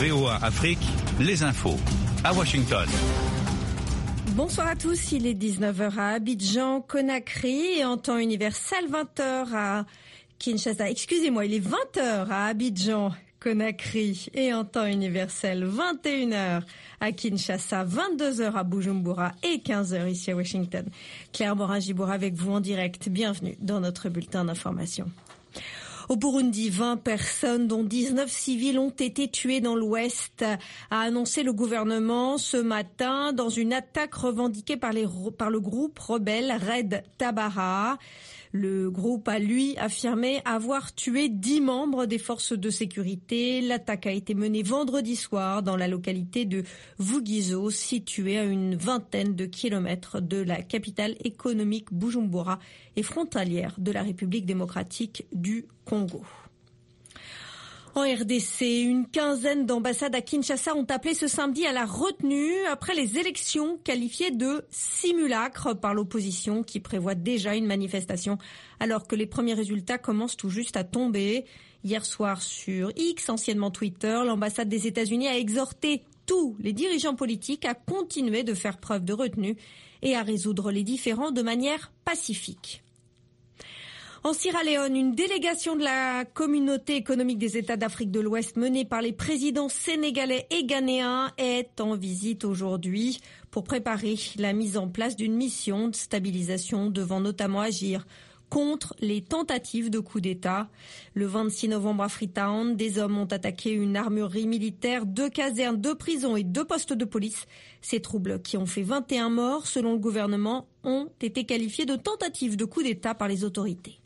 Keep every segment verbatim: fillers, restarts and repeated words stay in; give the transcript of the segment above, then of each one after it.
V O A Afrique, les infos. À Washington. Bonsoir à tous, il est dix-neuf heures à Abidjan, Conakry, et en temps universel vingt heures à Kinshasa. Excusez-moi, il est vingt heures à Abidjan, Conakry, et en temps universel vingt et une heures à Kinshasa, vingt-deux heures à Bujumbura et quinze heures ici à Washington. Claire Morin-Giboura avec vous en direct. Bienvenue dans notre bulletin d'information. Au Burundi, vingt personnes, dont dix-neuf civils, ont été tuées dans l'Ouest, a annoncé le gouvernement ce matin dans une attaque revendiquée par, les, par le groupe rebelle Red Tabara. Le groupe a, lui, affirmé avoir tué dix membres des forces de sécurité. L'attaque a été menée vendredi soir dans la localité de Vugizo, située à une vingtaine de kilomètres de la capitale économique Bujumbura et frontalière de la République démocratique du Congo. En R D C, une quinzaine d'ambassades à Kinshasa ont appelé ce samedi à la retenue après les élections qualifiées de simulacre par l'opposition qui prévoit déjà une manifestation alors que les premiers résultats commencent tout juste à tomber. Hier soir sur X, anciennement Twitter, l'ambassade des États-Unis a exhorté tous les dirigeants politiques à continuer de faire preuve de retenue et à résoudre les différends de manière pacifique. En Sierra Leone, une délégation de la communauté économique des États d'Afrique de l'Ouest menée par les présidents sénégalais et ghanéens est en visite aujourd'hui pour préparer la mise en place d'une mission de stabilisation devant notamment agir contre les tentatives de coup d'État. Le vingt-six novembre à Freetown, des hommes ont attaqué une armurerie militaire, deux casernes, deux prisons et deux postes de police. Ces troubles qui ont fait vingt et un morts, selon le gouvernement, ont été qualifiés de tentatives de coup d'État par les autorités.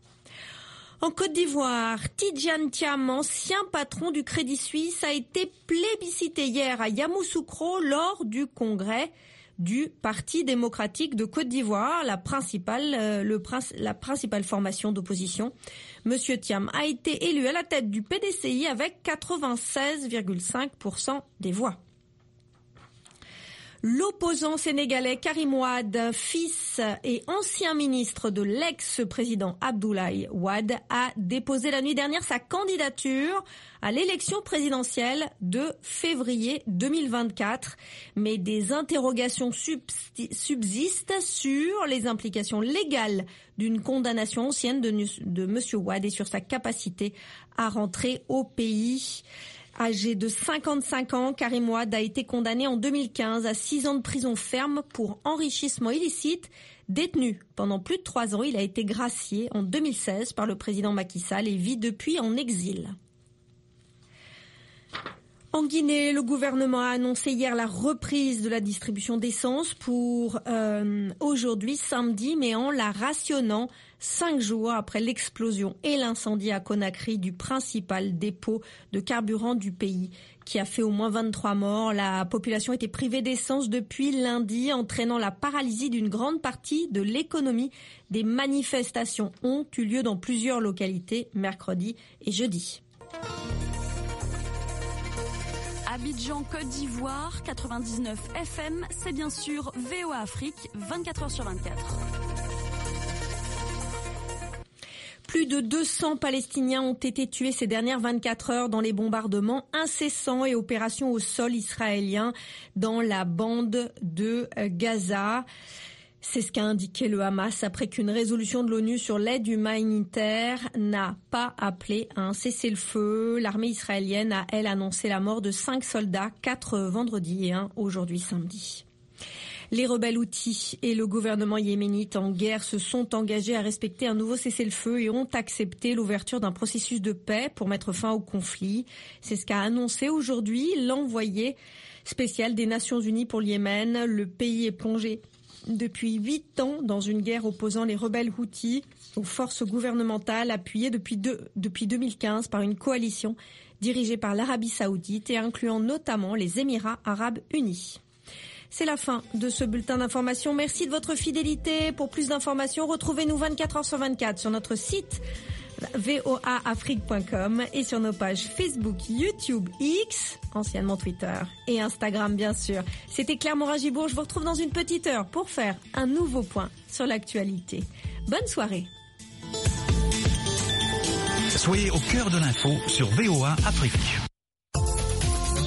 En Côte d'Ivoire, Tidjane Thiam, ancien patron du Crédit Suisse, a été plébiscité hier à Yamoussoukro lors du congrès du Parti démocratique de Côte d'Ivoire, la principale, euh, le, la principale formation d'opposition. Monsieur Thiam a été élu à la tête du P D C I avec quatre-vingt-seize virgule cinq pour cent des voix. L'opposant sénégalais Karim Wade, fils et ancien ministre de l'ex-président Abdoulaye Wade, a déposé la nuit dernière sa candidature à l'élection présidentielle de février deux mille vingt-quatre. Mais des interrogations subsistent sur les implications légales d'une condamnation ancienne de, de M. Wade et sur sa capacité à rentrer au pays. Âgé de cinquante-cinq ans, Karim Wade a été condamné en deux mille quinze à six ans de prison ferme pour enrichissement illicite. Détenu pendant plus de trois ans, il a été gracié en deux mille seize par le président Macky Sall et vit depuis en exil. En Guinée, le gouvernement a annoncé hier la reprise de la distribution d'essence pour euh, aujourd'hui, samedi, mais en la rationnant cinq jours après l'explosion et l'incendie à Conakry du principal dépôt de carburant du pays qui a fait au moins vingt-trois morts. La population était privée d'essence depuis lundi, entraînant la paralysie d'une grande partie de l'économie. Des manifestations ont eu lieu dans plusieurs localités mercredi et jeudi. Abidjan, Côte d'Ivoire, quatre-vingt-dix-neuf F M, c'est bien sûr V O A Afrique, vingt-quatre heures sur vingt-quatre. Plus de deux cents Palestiniens ont été tués ces dernières vingt-quatre heures dans les bombardements incessants et opérations au sol israélien dans la bande de Gaza. C'est ce qu'a indiqué le Hamas après qu'une résolution de l'ONU sur l'aide humanitaire n'a pas appelé à un cessez-le-feu. L'armée israélienne a, elle, annoncé la mort de cinq soldats, quatre vendredi et un aujourd'hui samedi. Les rebelles houthis et le gouvernement yéménite en guerre se sont engagés à respecter un nouveau cessez-le-feu et ont accepté l'ouverture d'un processus de paix pour mettre fin au conflit. C'est ce qu'a annoncé aujourd'hui l'envoyé spécial des Nations Unies pour le Yémen. Le pays est plongé depuis huit ans dans une guerre opposant les rebelles houthis aux forces gouvernementales appuyées depuis, deux, depuis deux mille quinze par une coalition dirigée par l'Arabie Saoudite et incluant notamment les Émirats Arabes Unis. C'est la fin de ce bulletin d'information. Merci de votre fidélité. Pour plus d'informations, retrouvez-nous vingt-quatre heures sur vingt-quatre sur notre site v o a afrique point com et sur nos pages Facebook, YouTube, X, anciennement Twitter et Instagram bien sûr. C'était Claire Morin-Gibour. Je vous retrouve dans une petite heure pour faire un nouveau point sur l'actualité. Bonne soirée. Soyez au cœur de l'info sur V O A Afrique.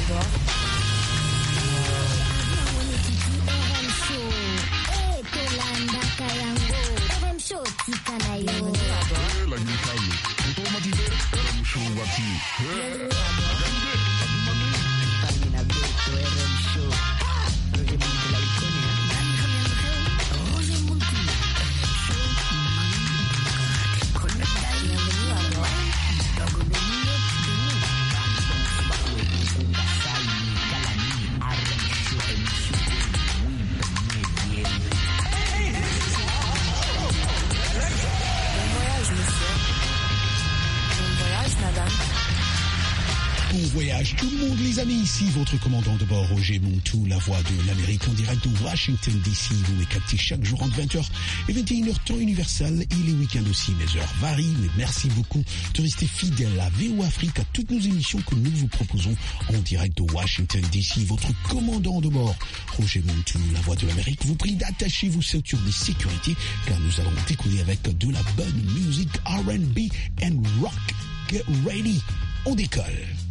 Voyage tout le monde les amis, ici votre commandant de bord Roger Montou, la voix de l'Amérique en direct de Washington D C. Vous me captez chaque jour entre vingt heures et vingt et une heures temps universel et les week-ends aussi. Mes heures varient, mais merci beaucoup de rester fidèle à V O Afrique, à toutes nos émissions que nous vous proposons en direct de Washington D C. Votre commandant de bord Roger Montou, la voix de l'Amérique, vous prie d'attacher vos ceintures de sécurité car nous allons décoller avec de la bonne musique R and B and rock. Get ready, on décolle.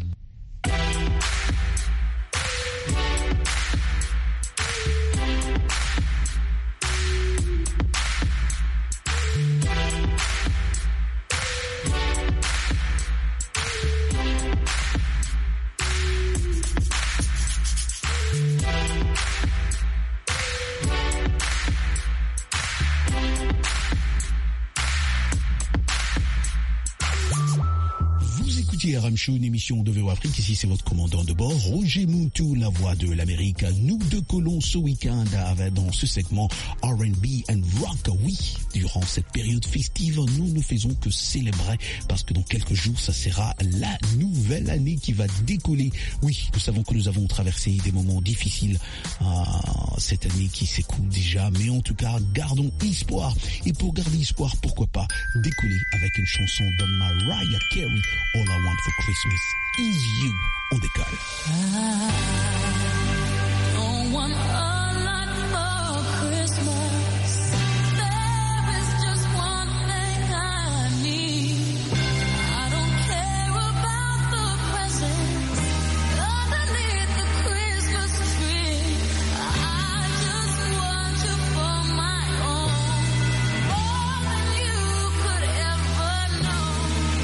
R M Show, une émission de V O Afrique. Ici, c'est votre commandant de bord, Roger Montou, la voix de l'Amérique. Nous décollons ce week-end avec, dans ce segment R and B and rock. Oui, durant cette période festive, nous ne faisons que célébrer parce que dans quelques jours, ça sera la nouvelle année qui va décoller. Oui, nous savons que nous avons traversé des moments difficiles euh, cette année qui s'écoule déjà, mais en tout cas, gardons espoir. Et pour garder espoir, pourquoi pas décoller avec une chanson de Mariah Carey, All I Want for Christmas is You. On décolle. I don't want a lot for Christmas. There is just one thing I need. I don't care about the presents underneath the Christmas tree. I just want you for my own, more than you could ever know.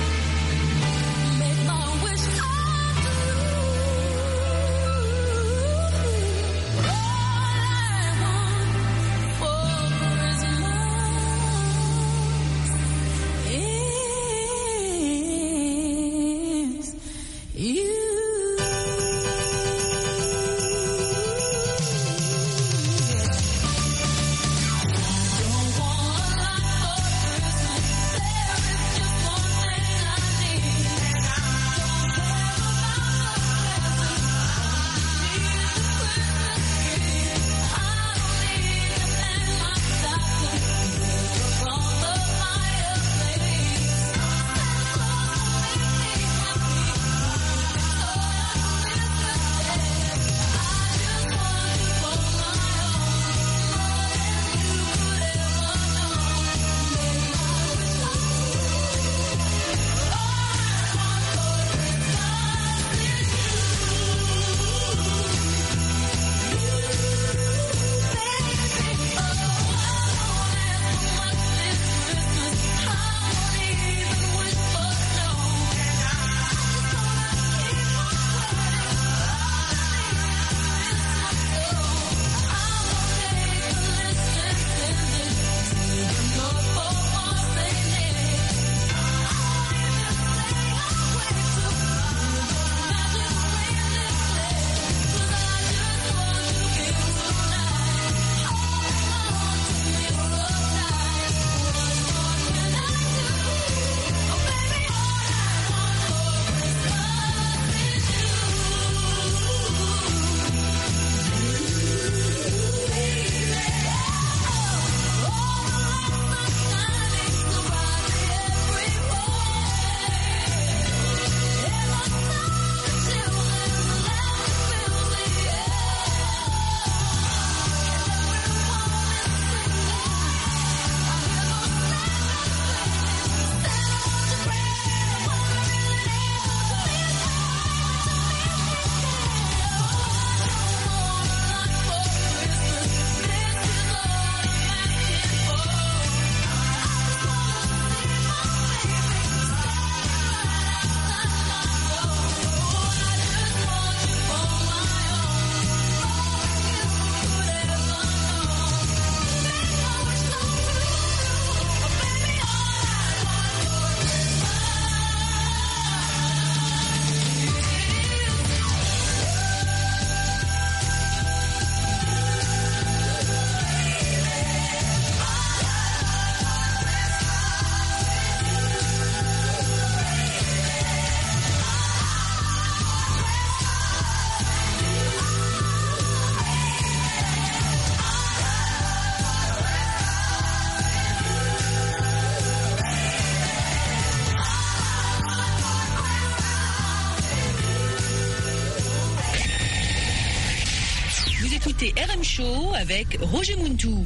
Make my wish come true. écoutez R M Show avec Roger Muntou.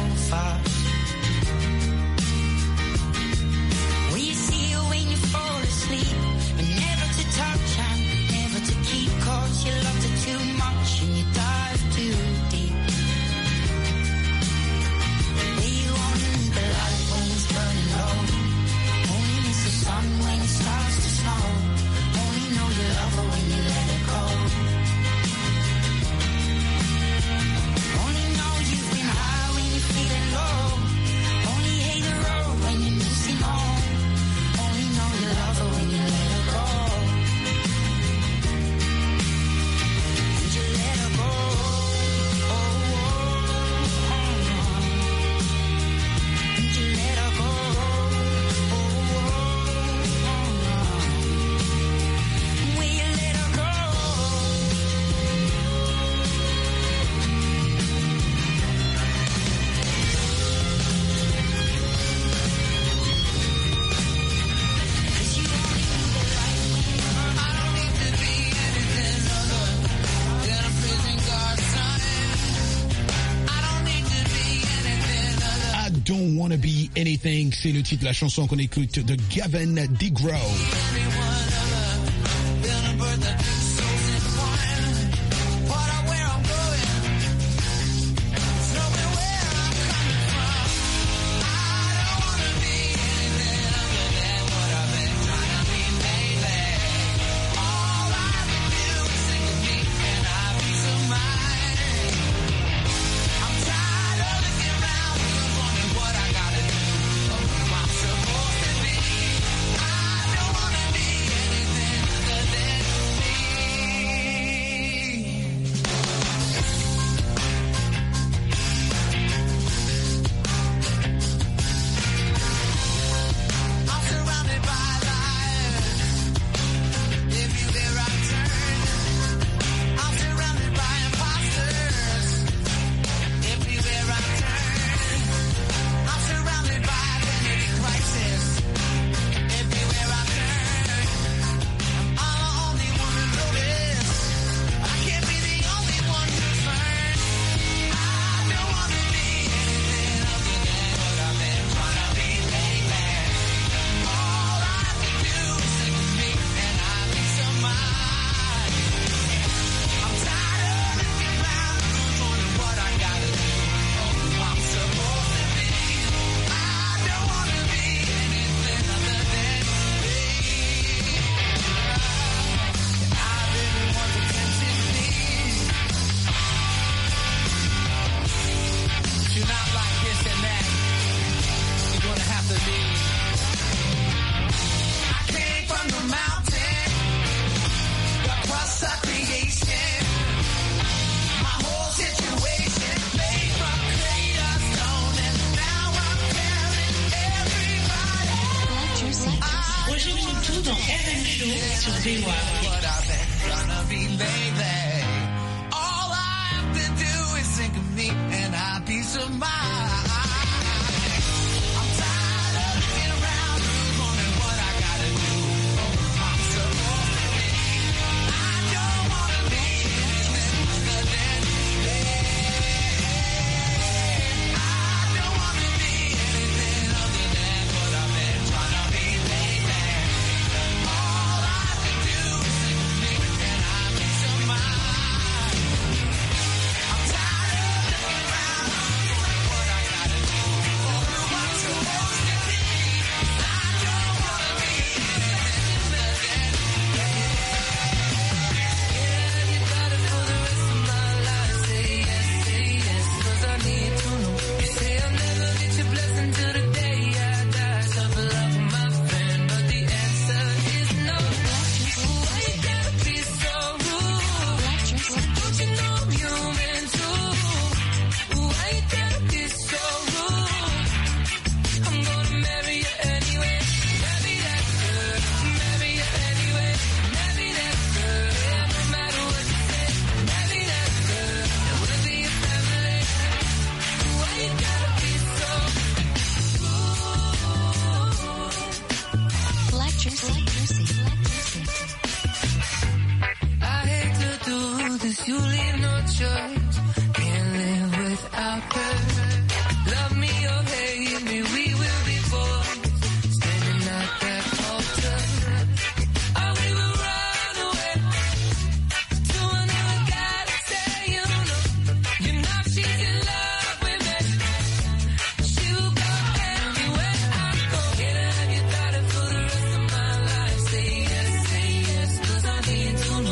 Will you see it when you fall Don't Wanna Be Anything, c'est le titre de la chanson qu'on écoute de Gavin DeGraw.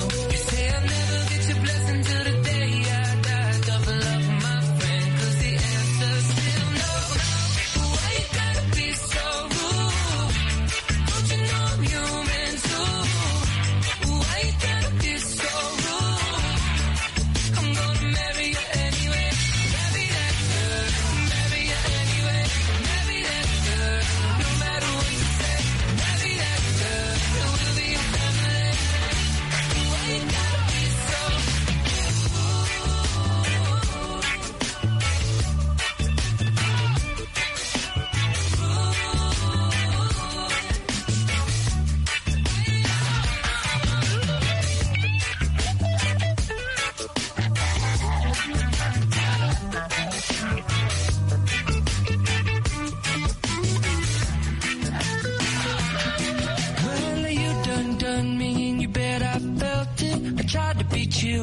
Say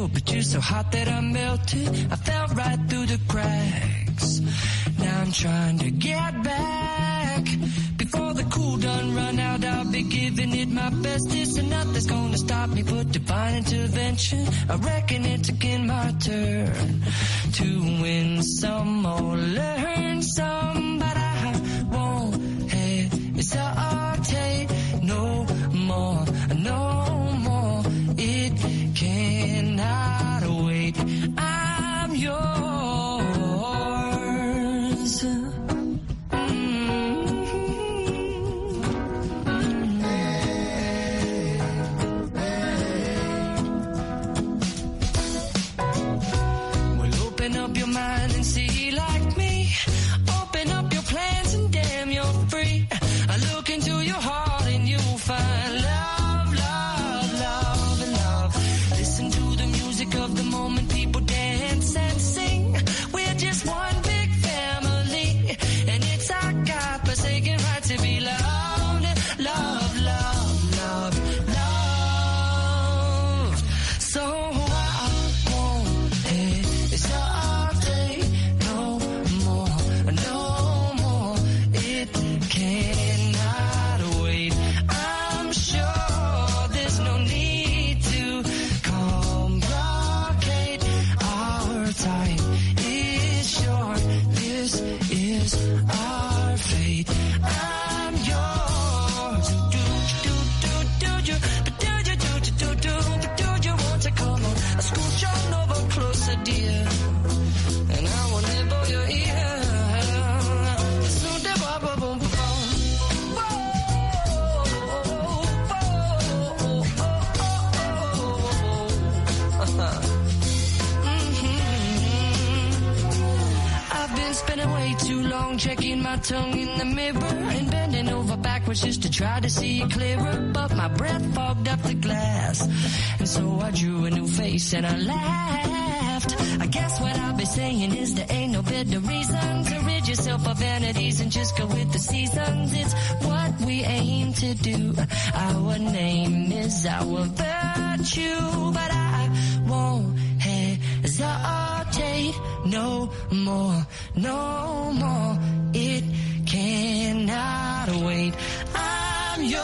cold, but you're so hot that I melted. I fell right through the cracks. Now I'm trying to get back. Before the cool done run out, I'll be giving it my bestest, and nothing's gonna stop me but divine intervention. I reckon it's again my turn to win some or learn some, but I won't hesitate no more, no more. It cannot wait. I'm yours. And see like me, open up your plans and damn you're free. I look into your heart and you'll find love, love, love, and love. Listen to the music of the moment, people dance and sing. We're just one big family, and it's our God-forsaken right to be loved, love, love, love, love. So I won't hesitate. Checking my tongue in the mirror and bending over backwards just to try to see it clearer, but my breath fogged up the glass, and so I drew a new face and I laughed. I guess what I'll be saying is there ain't no better reason to rid yourself of vanities and just go with the seasons. It's what we aim to do. Our name is our virtue, but I won't hesitate no more, no more. It cannot wait. I'm yours.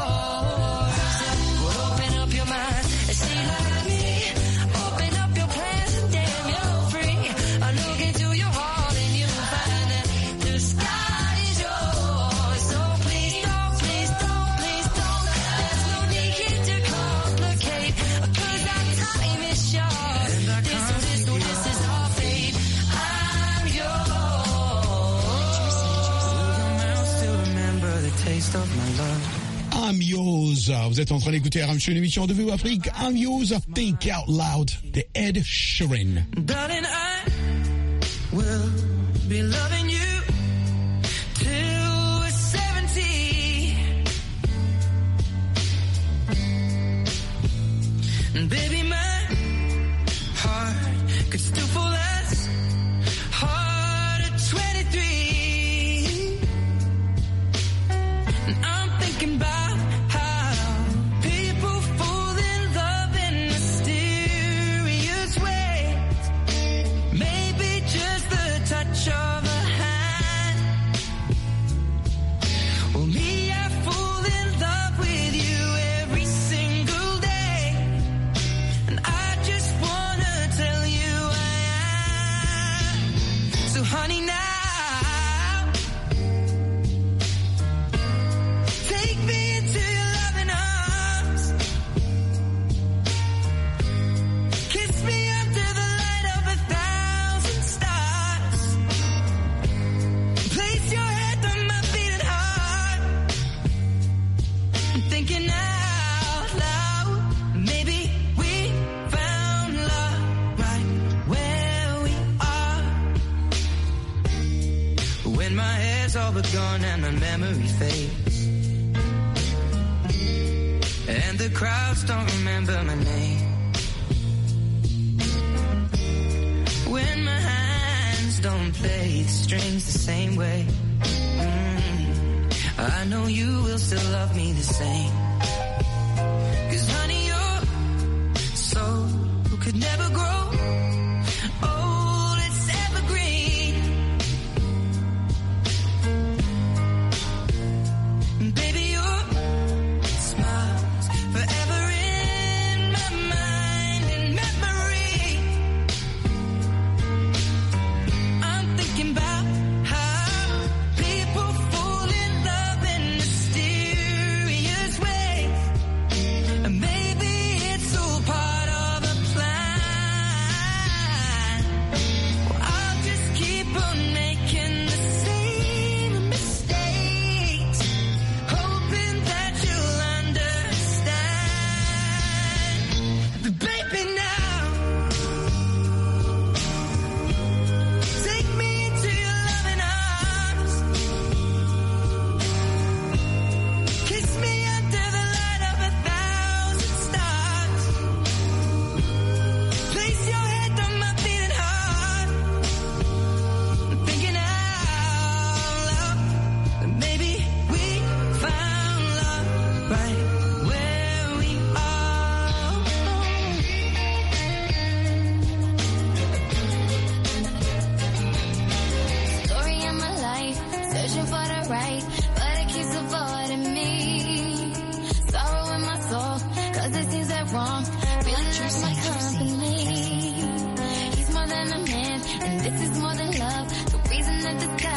Open up your mind and see like me. Open up your plans and damn you're free. I look into your heart and you'll find that the sky is yours. So please don't, please don't, please don't. There's no need here to complicate, 'cause our time is short. This, this, this is our fate. I'm yours. Taste of my love. I'm yours. Vous êtes en train d'écouter R M Show, une émission de V O Afrique. I'm yours. Think Out Loud de Ed Sheeran. Darling, I will be loving you till we're seventy. And baby, my heart could still fall as hard at twenty-three. I'm thinking about how people fall in love in mysterious ways. Maybe just the touch of a hand. Well, me, I fall in love with you every single day. And I just wanna tell you I am. So honey, now all but gone and my memory fades, and the crowds don't remember my name. When my hands don't play the strings the same way, mm, I know you will still love me the same. 'Cause honey, you're so could never grow old, it's evergreen. And baby, your smile's forever in my mind and memory. I'm thinking about how people fall in love in mysterious ways. And maybe it's all part of a plan. Well, I'll just keep on making the same mistakes, hoping that you'll understand. But baby, now take me into your loving arms, kiss me under the light of a thousand stars, place your head on my beating heart. I'm thinking out loud that maybe we found love right where we are. Story of my life, searching for the right, but it keeps avoiding me. Sorrow in my soul, cause it seems that wrong. Feeling like my company. He's more than a man, and this is more than love. The reason that the sky